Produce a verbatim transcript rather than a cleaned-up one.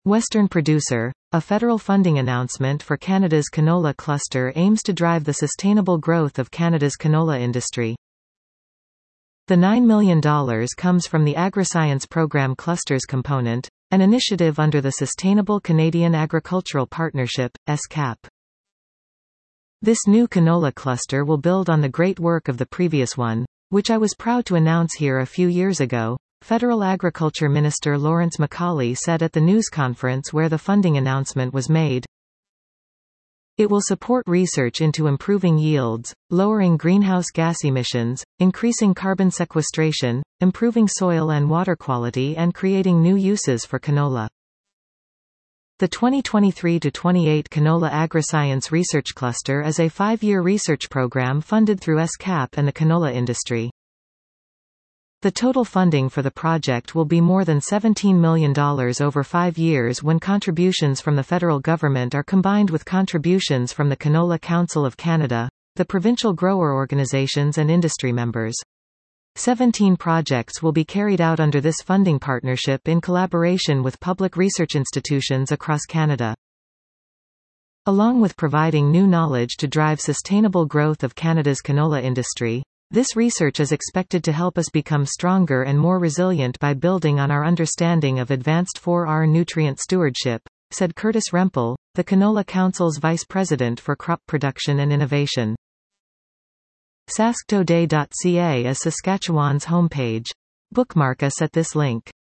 Western Producer, a federal funding announcement for Canada's canola cluster aims to drive the sustainable growth of Canada's canola industry. The nine million dollars comes from the AgriScience Program Clusters component, an initiative under the Sustainable Canadian Agricultural Partnership, S C A P. This new canola cluster will build on the great work of the previous one, which I was proud to announce here a few years ago, Federal Agriculture Minister Lawrence MacAulay said at the news conference where the funding announcement was made. It will support research into improving yields, lowering greenhouse gas emissions, increasing carbon sequestration, improving soil and water quality and creating new uses for canola. The twenty twenty-three to twenty-eight Canola AgriScience Research Cluster is a five-year research program funded through S C A P and the canola industry. The total funding for the project will be more than seventeen million dollars over five years when contributions from the federal government are combined with contributions from the Canola Council of Canada, the provincial grower organizations and industry members. seventeen projects will be carried out under this funding partnership in collaboration with public research institutions across Canada. Along with providing new knowledge to drive sustainable growth of Canada's canola industry, this research is expected to help us become stronger and more resilient by building on our understanding of advanced four R nutrient stewardship, said Curtis Rempel, the Canola Council's Vice President for Crop Production and Innovation. sask today dot c a is Saskatchewan's homepage. Bookmark us at this link.